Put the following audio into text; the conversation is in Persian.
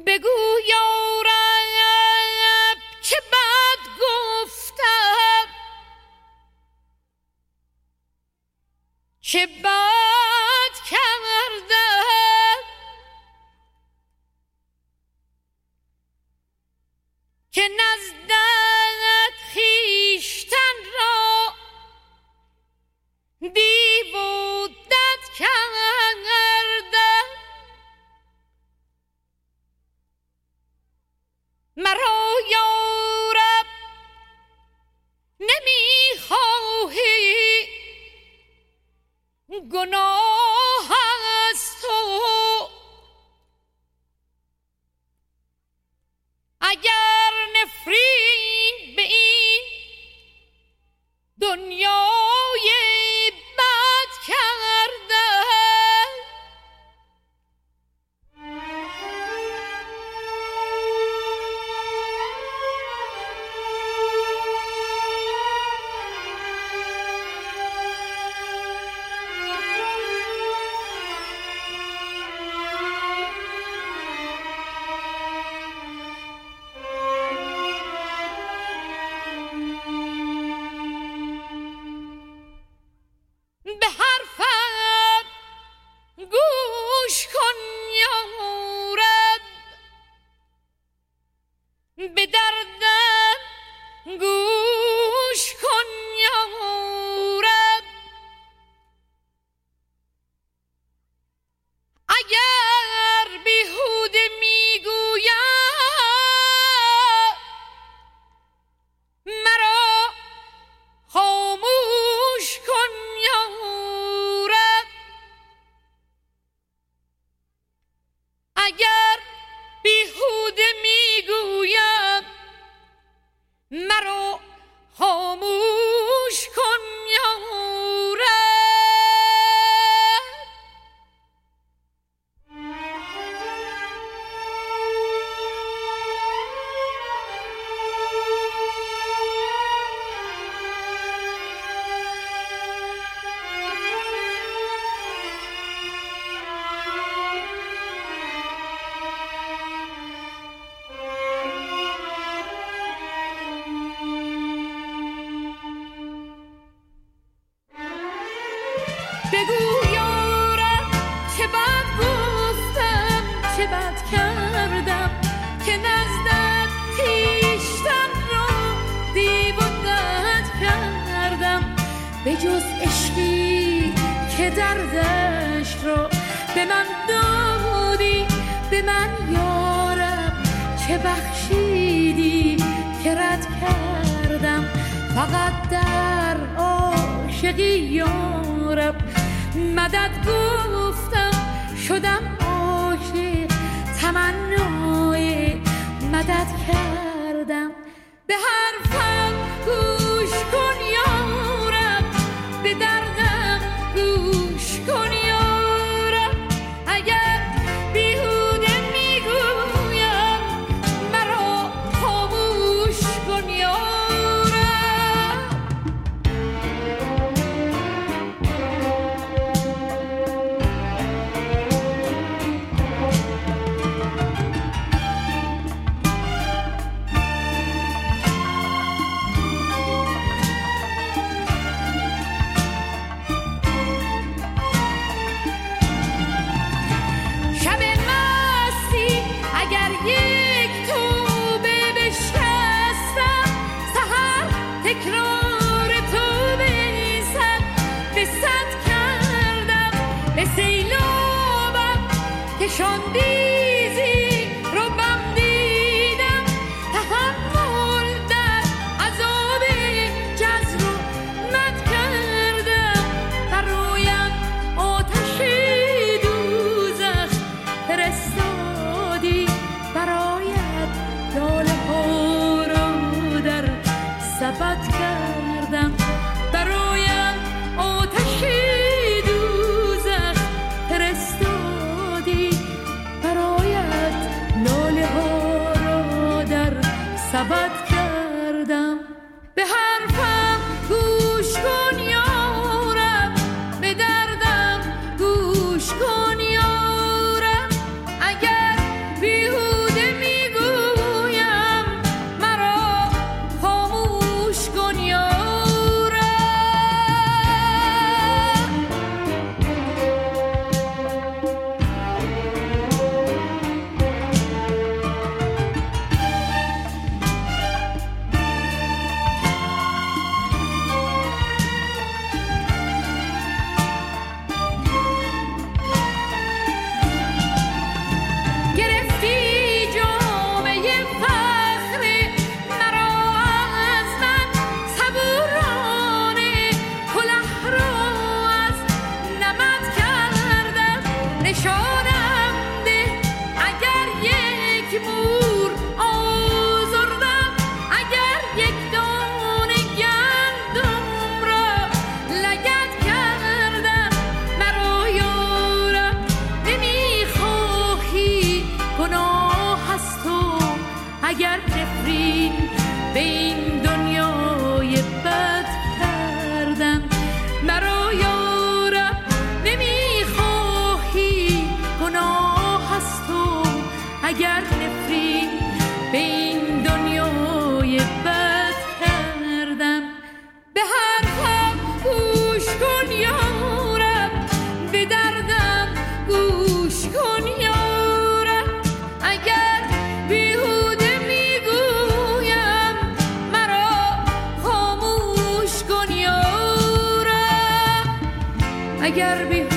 بگو یارب چه بد گفتم، چه بد کردم که نزدت خویشتن را دیو و دد کردم. مرا یارب نمیخواهی گناه از تو، اگر نفرین به این دنیای بد کردم. به حرفم گوش کن یارب، به دردم گوش کن یارب. اگر بیهوده میگویم مرا خاموش کن یارب. اگر بیهوده میگویم مرا خاموش کن یارب. بگو یارب چه بد گفتم، چه بد کردم که نزدت خویشتن را دیو و دد کردم. به جز عشقی که دردش را به من دادی، به من یارب چه بخشیدی که رد کردم. فقط در عاشقی یارب مدد گفتم، شدم عاشق تمنای مدد کردم. به حرفم گوش کن یارب، به دردم گوش کن یارب. اگر بیهوده میگویم مرا خاموش کن یارب. تکرار تو بیزد به صد کردم، به سیلابم کشاندیزی رو بم دیدم. تحمل در عذاب جزر و مد کردم. برایم آتش دوزخ فرستادی، برایت لاله ها رو در سبد کردم. برایم آتش دوزخ فرستادی، برایت لاله ها را در سبد کردم. به حرفم گوش کن یارب، به دردم گوش کن یارب. اگر بیهوده اگر بی